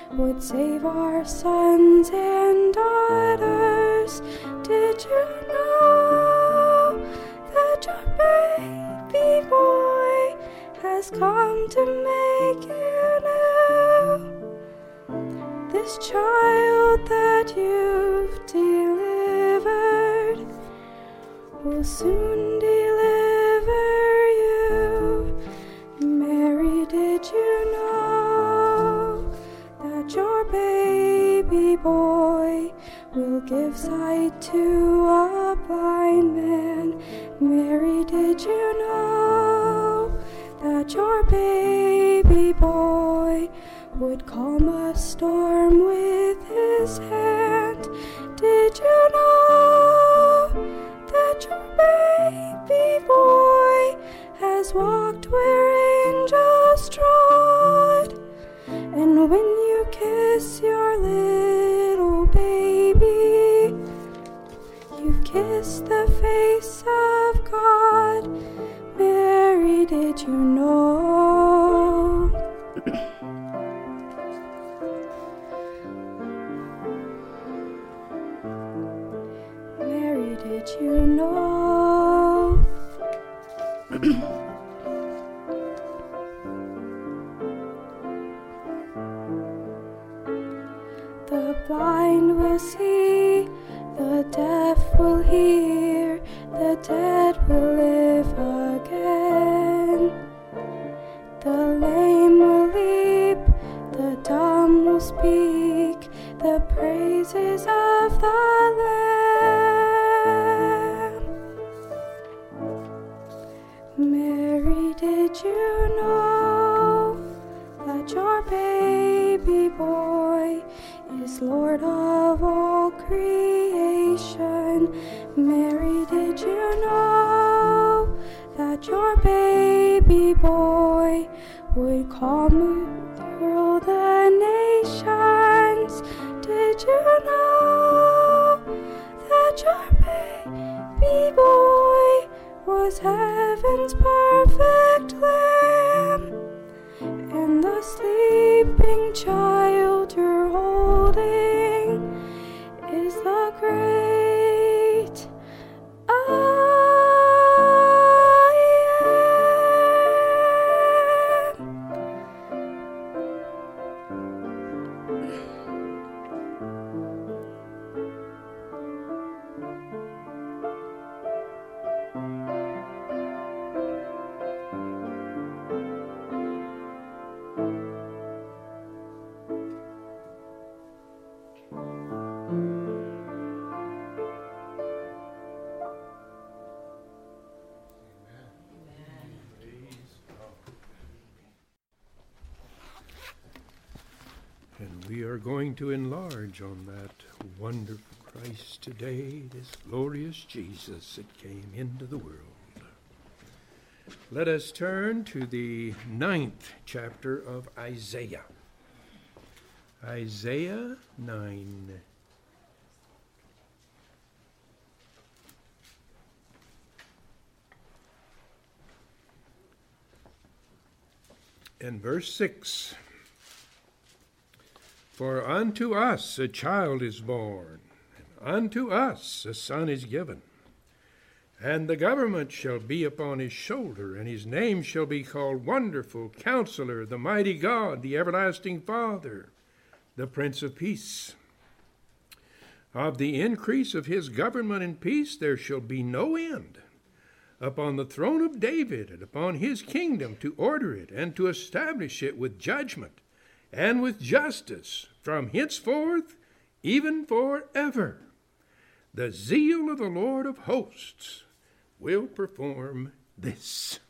would save our sons and daughters. Did you know that your baby boy has come to make you new? This child that you've delivered will soon deliver you. Mary, did you know that your baby boy will give sight to a blind man? Mary, did you know that your baby boy would calm a storm with his hand? Did you know that your baby boy has walked where angels trod? And when you kiss your little baby, you've kissed the face of God. Mary, did you know? Mary, did you know? The blind will see, the deaf will hear, the dead will live again. The lame will leap, the dumb will speak, the praises of the Lamb. Mary, did you know that your baby boy is Lord of all creation? Mary, did you know that your baby boy would calm the world, the nations? Did you know that your baby boy was heaven's perfect Lamb? And the sleeping child you're holding is the great I am. And we are going to enlarge on that wonderful Christ today, this glorious Jesus that came into the world. Let us turn to the 9th chapter of Isaiah. Isaiah 9. And verse 6. For unto us a child is born, and unto us a son is given. And the government shall be upon his shoulder, and his name shall be called Wonderful, Counselor, the Mighty God, the Everlasting Father, the Prince of Peace. Of the increase of his government and peace there shall be no end, upon the throne of David and upon his kingdom, to order it and to establish it with judgment and with justice from henceforth, even forever. The zeal of the Lord of hosts will perform this.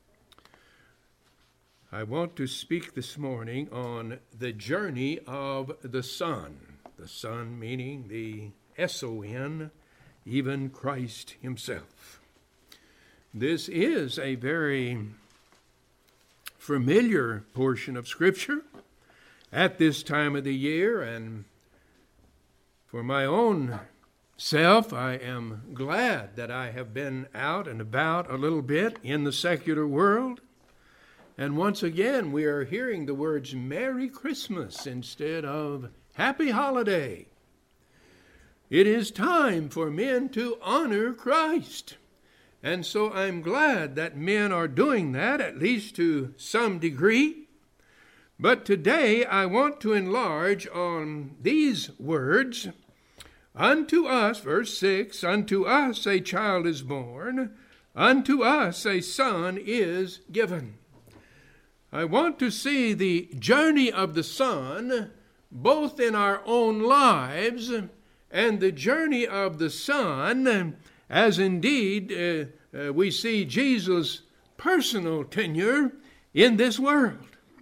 I want to speak this morning on the journey of the Son. The Son meaning the S-O-N, even Christ himself. This is a very familiar portion of Scripture at this time of the year, and for my own self, I am glad that I have been out and about a little bit in the secular world, And once again, we are hearing the words Merry Christmas instead of Happy Holiday. It is time for men to honor Christ. And so I'm glad that men are doing that, at least to some degree. But today I want to enlarge on these words. Unto us, verse 6, unto us a child is born, unto us a son is given. I want to see the journey of the Son, both in our own lives and the journey of the Son, as indeed we see Jesus' personal tenure in this world.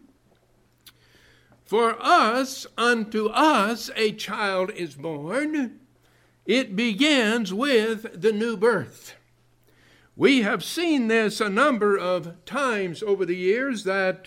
For us, unto us a child is born. It begins with the new birth. We have seen this a number of times over the years that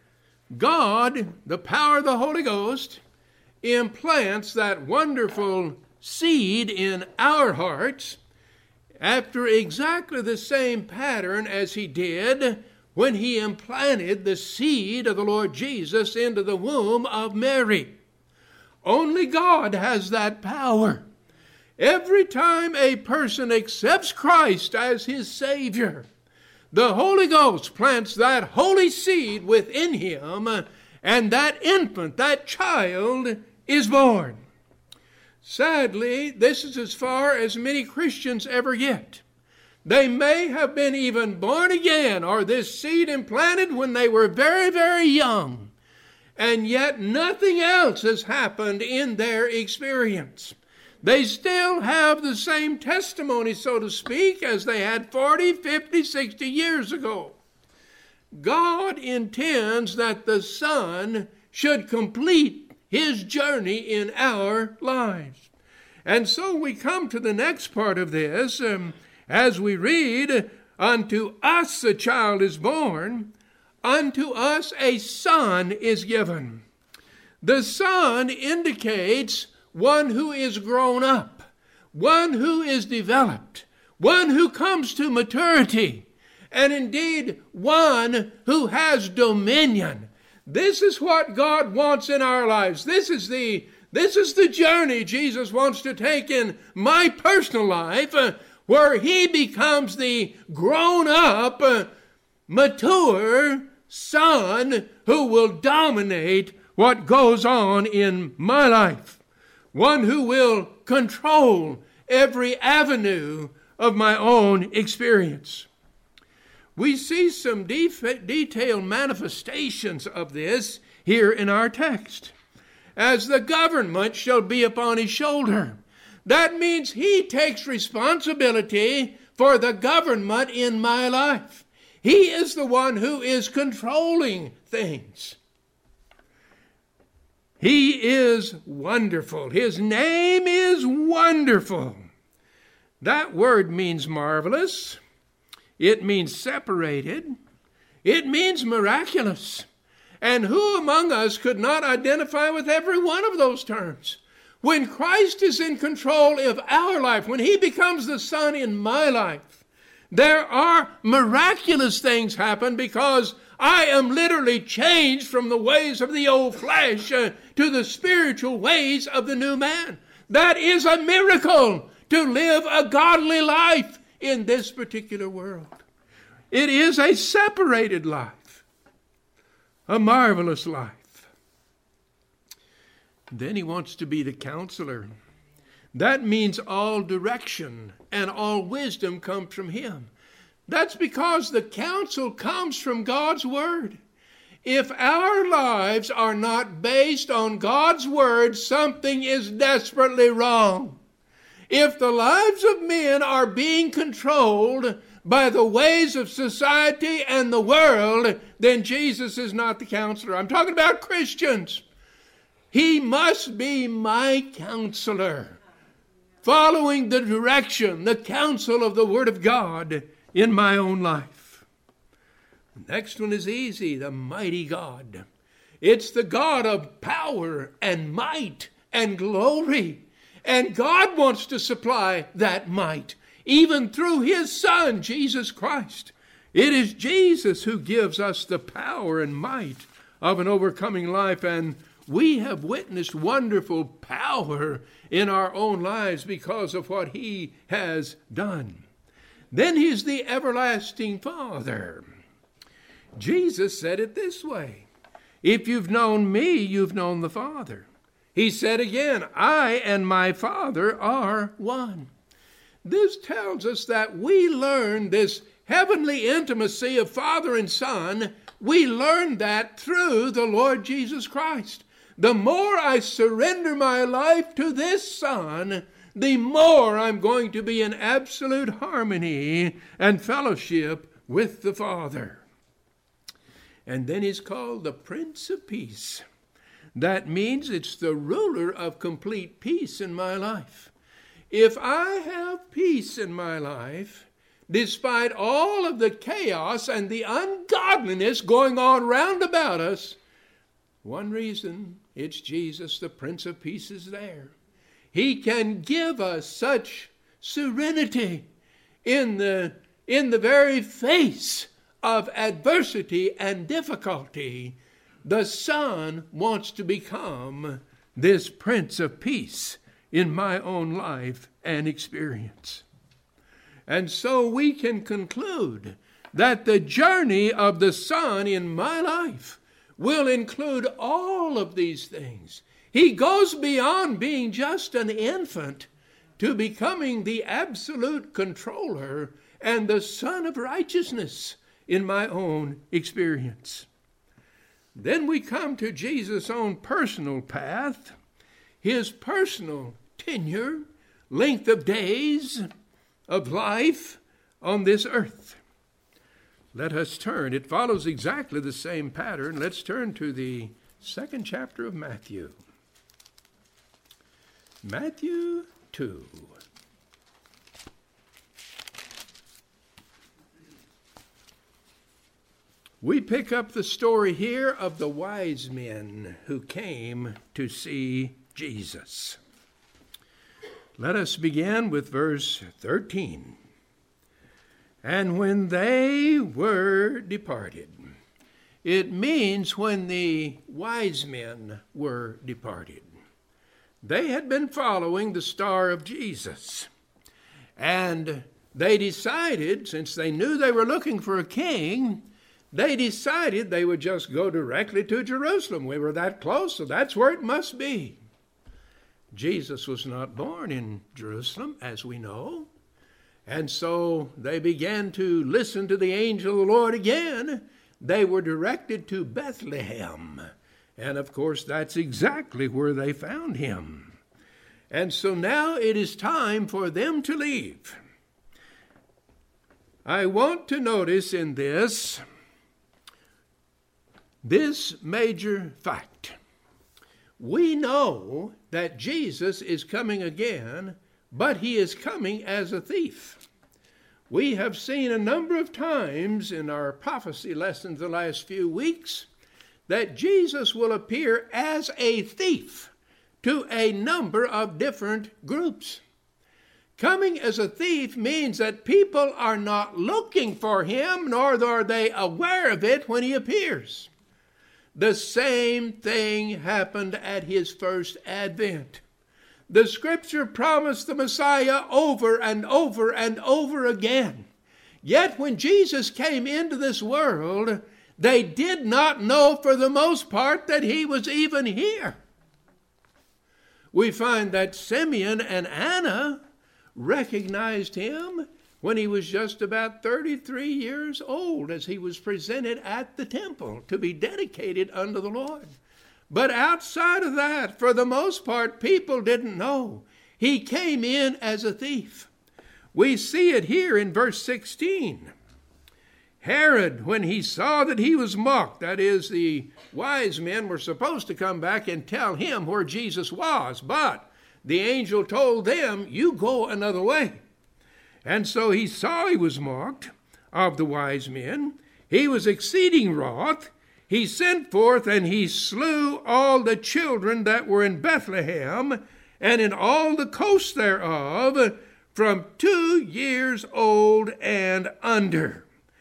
God, the power of the Holy Ghost, implants that wonderful seed in our hearts after exactly the same pattern as he did when he implanted the seed of the Lord Jesus into the womb of Mary. Only God has that power. Every time a person accepts Christ as his Savior, the Holy Ghost plants that holy seed within him, and that infant, that child, is born. Sadly, this is as far as many Christians ever get. They may have been even born again, or this seed implanted when they were very, very young, and yet nothing else has happened in their experience. They still have the same testimony, so to speak, as they had 40, 50, 60 years ago. God intends that the Son should complete his journey in our lives. And so we come to the next part of this, as we read, unto us a child is born, unto us a son is given. The Son indicates one who is grown up, one who is developed, one who comes to maturity, and indeed one who has dominion. This is what God wants in our lives. This is the journey Jesus wants to take in my personal life, where he becomes the grown-up, mature son who will dominate what goes on in my life. One who will control every avenue of my own experience. We see some detailed manifestations of this here in our text. As the government shall be upon his shoulder. That means he takes responsibility for the government in my life. He is the one who is controlling things. He is wonderful. His name is Wonderful. That word means marvelous. It means separated. It means miraculous. And who among us could not identify with every one of those terms? When Christ is in control of our life, when he becomes the Son in my life, there are miraculous things happen because I am literally changed from the ways of the old flesh to the spiritual ways of the new man. That is a miracle, to live a godly life in this particular world. It is a separated life, a marvelous life. Then he wants to be the counselor. That means all direction and all wisdom comes from him. That's because the counsel comes from God's Word. If our lives are not based on God's Word, something is desperately wrong. If the lives of men are being controlled by the ways of society and the world, then Jesus is not the counselor. I'm talking about Christians. He must be my counselor, following the direction, the counsel of the Word of God in my own life. The next one is easy, the mighty God. It's the God of power and might and glory. And God wants to supply that might, even through his Son, Jesus Christ. It is Jesus who gives us the power and might of an overcoming life, and we have witnessed wonderful power in our own lives because of what he has done. Then he's the everlasting Father. Jesus said it this way: if you've known me, you've known the Father. He said again, I and my Father are one. This tells us that we learn this heavenly intimacy of Father and Son. We learn that through the Lord Jesus Christ. The more I surrender my life to this Son, the more I'm going to be in absolute harmony and fellowship with the Father. And then he's called the Prince of Peace. That means it's the ruler of complete peace in my life. If I have peace in my life, despite all of the chaos and the ungodliness going on round about us, one reason, it's Jesus, the Prince of Peace, is there. He can give us such serenity in the very face of adversity and difficulty. The Son wants to become this Prince of Peace in my own life and experience. And so we can conclude that the journey of the Son in my life will include all of these things. He goes beyond being just an infant to becoming the absolute controller and the Son of righteousness in my own experience. Then we come to Jesus' own personal path, his personal tenure, length of days of life on this earth. Let us turn. It follows exactly the same pattern. Let's turn to the 2nd chapter of Matthew. Matthew 2. We pick up the story here of the wise men who came to see Jesus. Let us begin with verse 13. And when they were departed, it means when the wise men were departed. They had been following the star of Jesus. And they decided, since they knew they were looking for a king, they decided they would just go directly to Jerusalem. We were that close, so that's where it must be. Jesus was not born in Jerusalem, as we know. And so they began to listen to the angel of the Lord again. They were directed to Bethlehem. And of course, that's exactly where they found him. And so now it is time for them to leave. I want to notice in this major fact. We know that Jesus is coming again, but he is coming as a thief. We have seen a number of times in our prophecy lessons the last few weeks that Jesus will appear as a thief to a number of different groups. Coming as a thief means that people are not looking for him, nor are they aware of it when he appears. The same thing happened at his first advent. The scripture promised the Messiah over and over and over again. Yet when Jesus came into this world, they did not know for the most part that he was even here. We find that Simeon and Anna recognized him when he was just about 33 years old, as he was presented at the temple to be dedicated unto the Lord. But outside of that, for the most part, people didn't know. He came in as a thief. We see it here in verse 16. Herod, when he saw that he was mocked, that is, the wise men were supposed to come back and tell him where Jesus was, but the angel told them, you go another way. And so he saw he was mocked of the wise men. He was exceeding wroth. He sent forth and he slew all the children that were in Bethlehem and in all the coasts thereof, from 2 years old and under.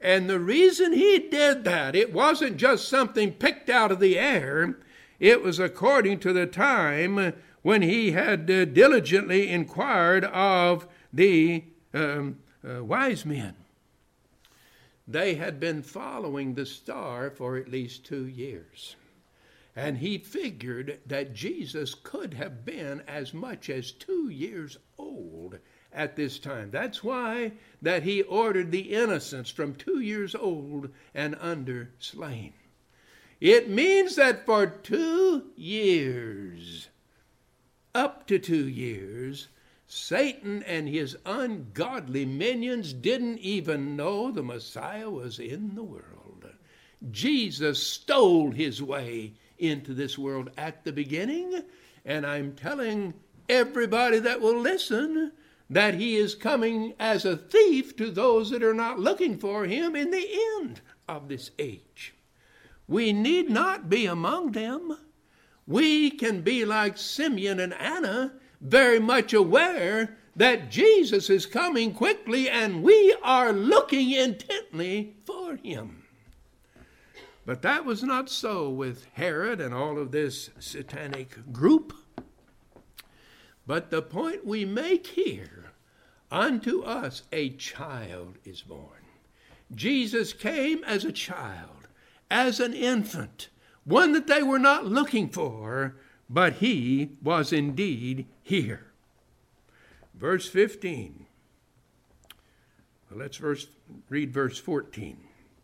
And the reason he did that, it wasn't just something picked out of the air. It was according to the time when he had diligently inquired of the wise men. They had been following the star for at least 2 years. And he figured that Jesus could have been as much as 2 years old at this time. That's why that he ordered the innocents from 2 years old and under slain. It means that for 2 years, up to 2 years, Satan and his ungodly minions didn't even know the Messiah was in the world. Jesus stole his way into this world at the beginning, and I'm telling everybody that will listen that he is coming as a thief to those that are not looking for him in the end of this age. We need not be among them. We can be like Simeon and Anna, very much aware that Jesus is coming quickly and we are looking intently for him. But that was not so with Herod and all of this satanic group. But the point we make here, unto us a child is born. Jesus came as a child, as an infant, one that they were not looking for, but he was indeed here. Verse 15. Well, let's read verse 14.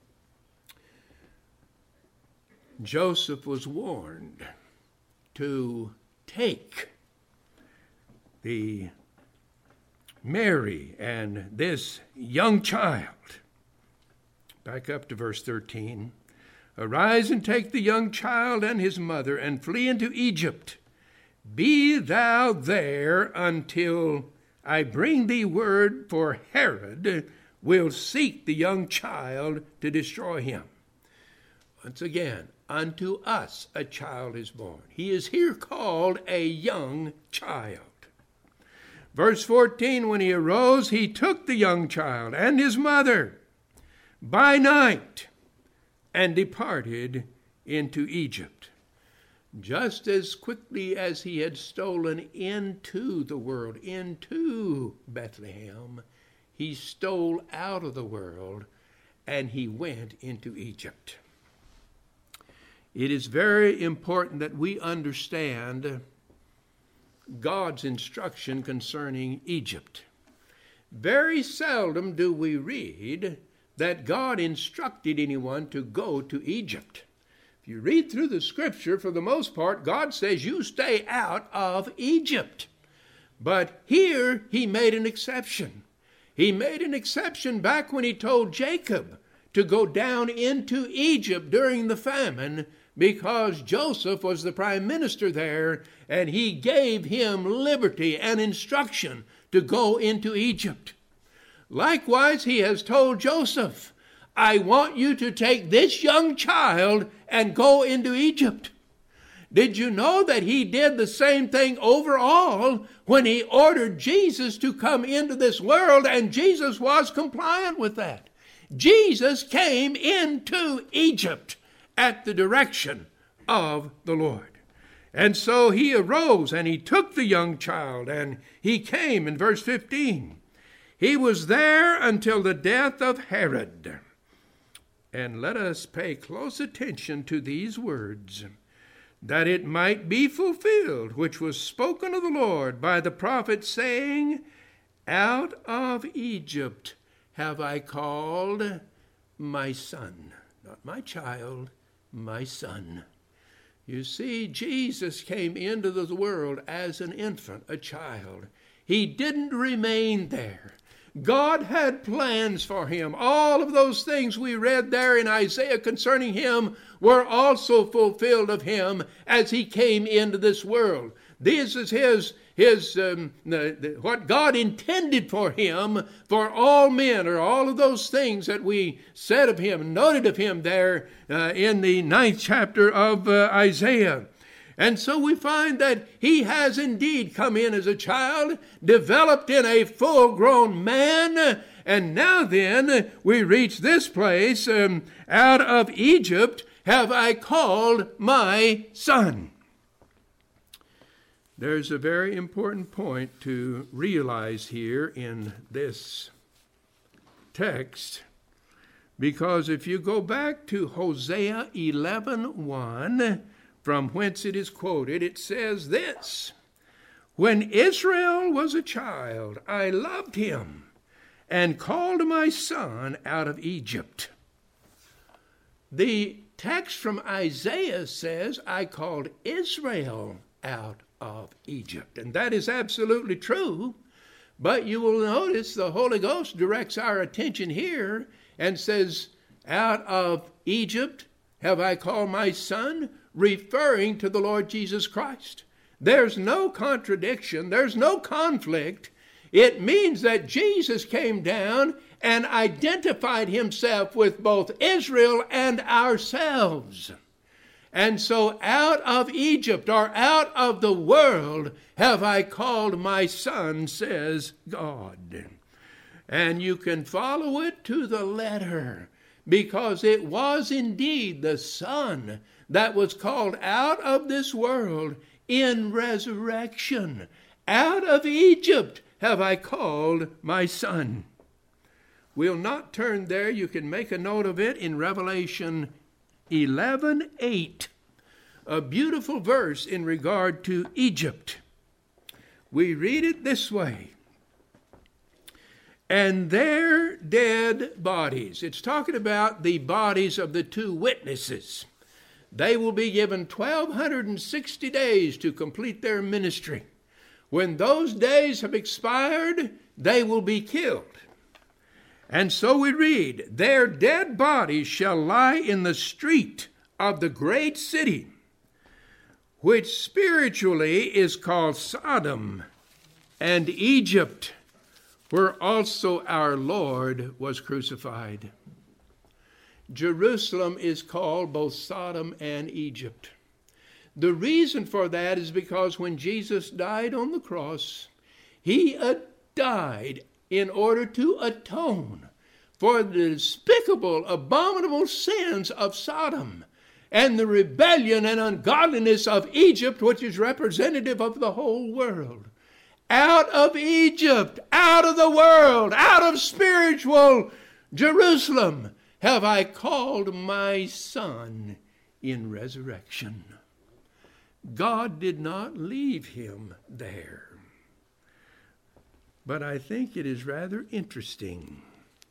Joseph was warned to take the Mary and this young child. Back up to verse 13. Arise and take the young child and his mother and flee into Egypt. Be thou there until I bring thee word, for Herod will seek the young child to destroy him. Once again, unto us a child is born. He is here called a young child. Verse 14, when he arose, he took the young child and his mother by night and departed into Egypt. Just as quickly as he had stolen into the world, into Bethlehem, he stole out of the world and he went into Egypt. It is very important that we understand God's instruction concerning Egypt. Very seldom do we read that God instructed anyone to go to Egypt. If you read through the scripture, for the most part, God says you stay out of Egypt. But here he made an exception. He made an exception back when he told Jacob to go down into Egypt during the famine, because Joseph was the prime minister there, and he gave him liberty and instruction to go into Egypt. Likewise, he has told Joseph, I want you to take this young child and go into Egypt. Did you know that he did the same thing overall when he ordered Jesus to come into this world, and Jesus was compliant with that? Jesus came into Egypt at the direction of the Lord. And so he arose and he took the young child and he came in verse 15. He was there until the death of Herod. And let us pay close attention to these words, that it might be fulfilled, which was spoken of the Lord by the prophet, saying, out of Egypt have I called my son. Not my child, my son. You see, Jesus came into the world as an infant, a child. He didn't remain there. God had plans for him. All of those things we read there in Isaiah concerning him were also fulfilled of him as he came into this world. This is what God intended for him, for all men, or all of those things that we said of him, noted of him there in the 9th chapter of Isaiah. And so we find that he has indeed come in as a child, developed in a full-grown man, And now then, we reach this place, out of Egypt have I called my son. There's a very important point to realize here in this text, because if you go back to Hosea 11:1, from whence it is quoted, it says this: "When Israel was a child, I loved him and called my son out of Egypt." The text from Isaiah says, "I called Israel out of Egypt." And that is absolutely true. But you will notice the Holy Ghost directs our attention here and says, "Out of Egypt have I called my son," referring to the Lord Jesus Christ. There's no contradiction. There's no conflict. It means that Jesus came down and identified himself with both Israel and ourselves. And so out of Egypt, or out of the world, have I called my son, says God. And you can follow it to the letter, because it was indeed the Son that was called out of this world in resurrection. Out of Egypt have I called my son. We'll not turn there. You can make a note of it in Revelation 11:8, a beautiful verse in regard to Egypt. We read it this way: "And their dead bodies," it's talking about the bodies of the two witnesses, "they will be given 1,260 days to complete their ministry. When those days have expired, they will be killed." And so we read, "Their dead bodies shall lie in the street of the great city, which spiritually is called Sodom and Egypt, where also our Lord was crucified." Jerusalem is called both Sodom and Egypt. The reason for that is because when Jesus died on the cross, he died in order to atone for the despicable, abominable sins of Sodom and the rebellion and ungodliness of Egypt, which is representative of the whole world. Out of Egypt, out of the world, out of spiritual Jerusalem, have I called my son in resurrection. God did not leave him there. But I think it is rather interesting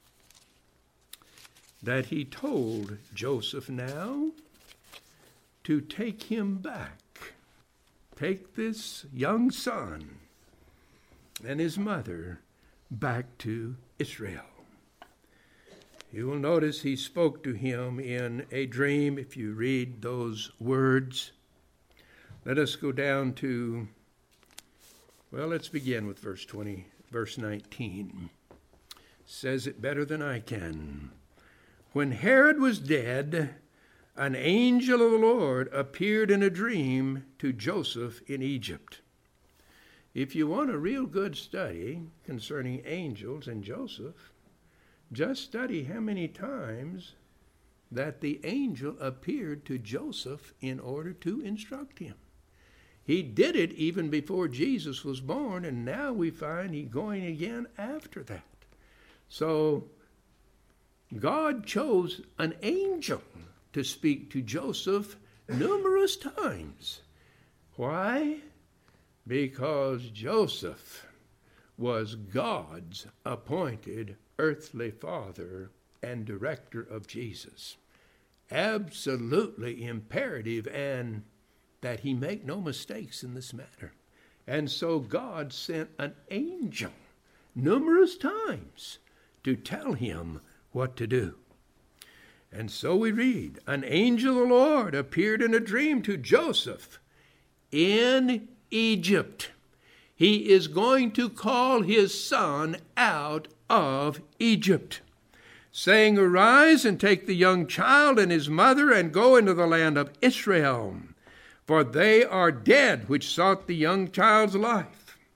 that he told Joseph now to take him back. Take this young son and his mother back to Israel. You will notice he spoke to him in a dream, if you read those words. Let us go down to, let's begin with verse 19. Says it better than I can. "When Herod was dead, an angel of the Lord appeared in a dream to Joseph in Egypt." If you want a real good study concerning angels and Joseph, just study how many times that the angel appeared to Joseph in order to instruct him. He did it even before Jesus was born, and now we find he's going again after that. So God chose an angel to speak to Joseph numerous times. Why? Because Joseph was God's appointed earthly father and director of Jesus. Absolutely imperative, and that he make no mistakes in this matter. And so God sent an angel numerous times to tell him what to do. And so we read, "An angel of the Lord appeared in a dream to Joseph in Egypt." He is going to call his son out of Egypt, saying, "Arise and take the young child and his mother and go into the land of Israel. For they are dead which sought the young child's life."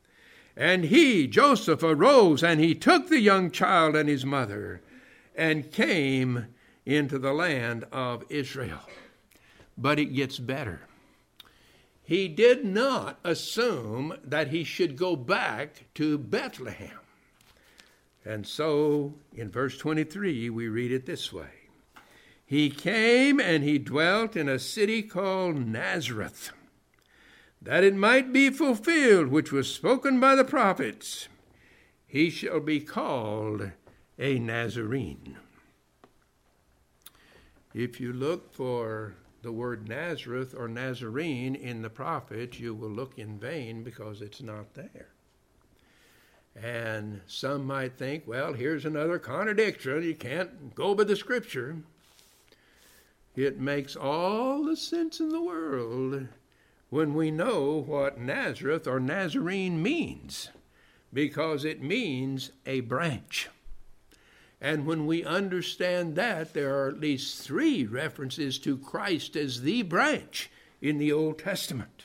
And he, Joseph, arose, and he took the young child and his mother, and came into the land of Israel. But it gets better. He did not assume that he should go back to Bethlehem. And so, in verse 23, we read it this way. He came and he dwelt in a city called Nazareth, that it might be fulfilled which was spoken by the prophets. He shall be called a Nazarene. If you look for the word Nazareth or Nazarene in the prophets, you will look in vain because it's not there. And some might think, well, here's another contradiction. You can't go by the scripture. It makes all the sense in the world when we know what Nazareth or Nazarene means, because it means a branch. And when we understand that, there are at least 3 references to Christ as the branch in the Old Testament.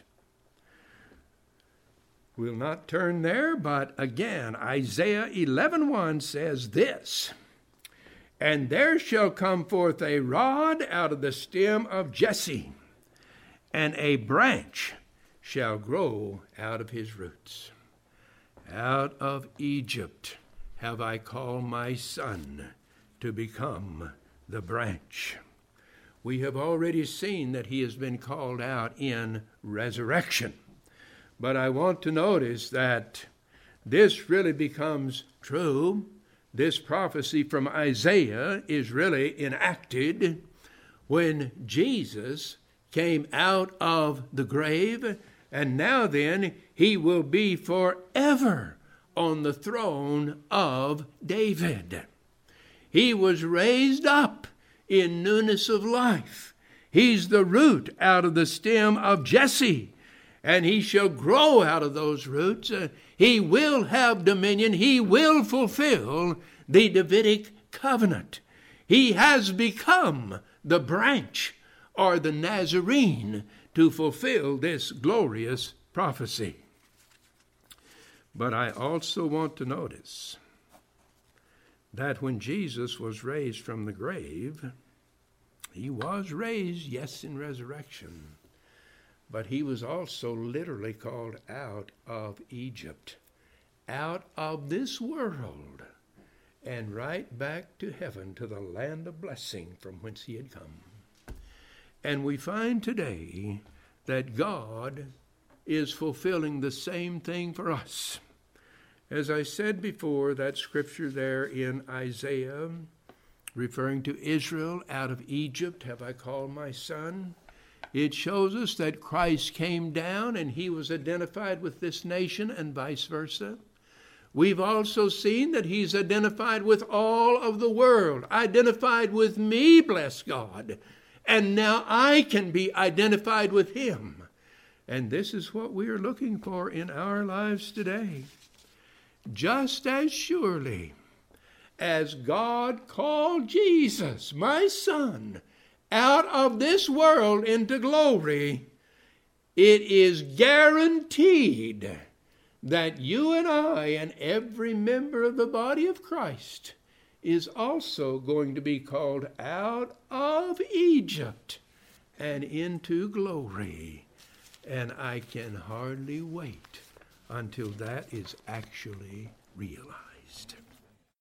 We'll not turn there, but again, Isaiah 11:1 says this, and there shall come forth a rod out of the stem of Jesse, and a branch shall grow out of his roots. Out of Egypt have I called my son to become the branch. We have already seen that he has been called out in resurrection. But I want to notice that this really becomes true. This prophecy from Isaiah is really enacted when Jesus came out of the grave, and now then he will be forever on the throne of David. He was raised up in newness of life. He's the root out of the stem of Jesse, and he shall grow out of those roots. He will have dominion. He will fulfill the Davidic covenant. He has become the branch or the Nazarene to fulfill this glorious prophecy. But I also want to notice that when Jesus was raised from the grave, he was raised, yes, in resurrection, but he was also literally called out of Egypt, out of this world, and right back to heaven, to the land of blessing from whence he had come. And we find today that God is fulfilling the same thing for us. As I said before, that scripture there in Isaiah, referring to Israel, out of Egypt have I called my son. It shows us that Christ came down and he was identified with this nation and vice versa. We've also seen that he's identified with all of the world, identified with me, bless God. And now I can be identified with him. And this is what we are looking for in our lives today. Just as surely as God called Jesus, my son, out of this world into glory, it is guaranteed that you and I and every member of the body of Christ is also going to be called out of Egypt and into glory. And I can hardly wait until that is actually realized.